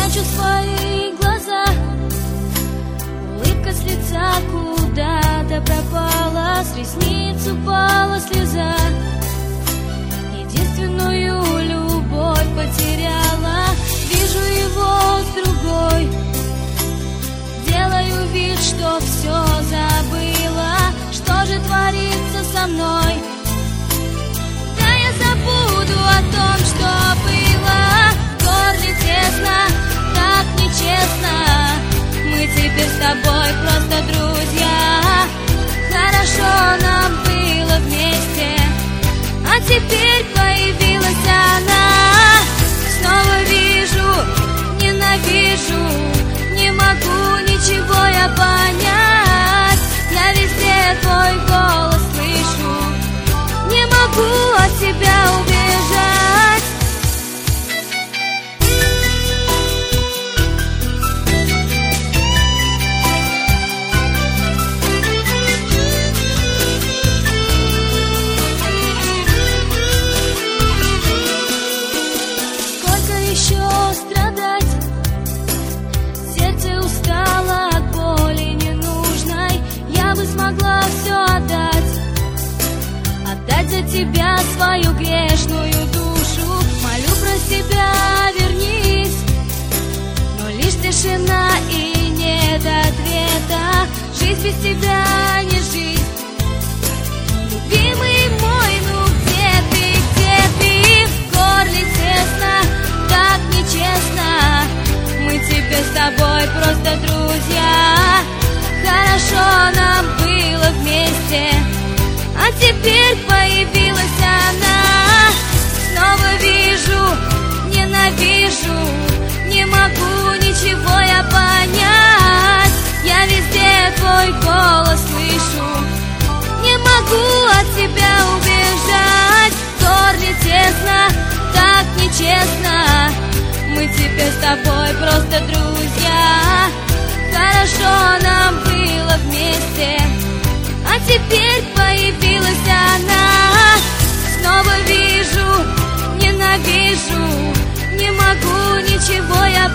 прячу свои глаза. Улыбка с лица куда-то пропала, с ресниц упала слеза. Единственную любовь потеряла, вижу его с другой. Делаю вид, что все забыла. Что же творится со мной? Да я забуду о том, что было. В горле тесно, так нечестно. Мы теперь с тобой просто друзья. Хорошо нам было вместе, а теперь появилась она. Снова вижу, ненавижу, не могу ничего я понять. Я везде твой голос слышу, не могу от тебя убежать. Сколько еще страдать? Сердце устало от боли ненужной. Я бы смогла все отдать, отдать за тебя свою грешную душу. Молю про себя, вернись, но лишь тишина и нет ответа. Жизнь без тебя не жизнь. Любимый мой, ну где ты? В горле тесно, так нечестно. Мы теперь с тобой просто друзья. Хорошо нам было вместе, а теперь появилась она. Снова вижу, ненавижу, не могу ничего я понять. Я везде твой голос слышу, не могу от тебя убежать. В горле тесно, так нечестно. Мы теперь с тобой просто друзья. Хорошо нам было вместе, а теперь появилась она. Снова вижу, ненавижу, не могу ничего я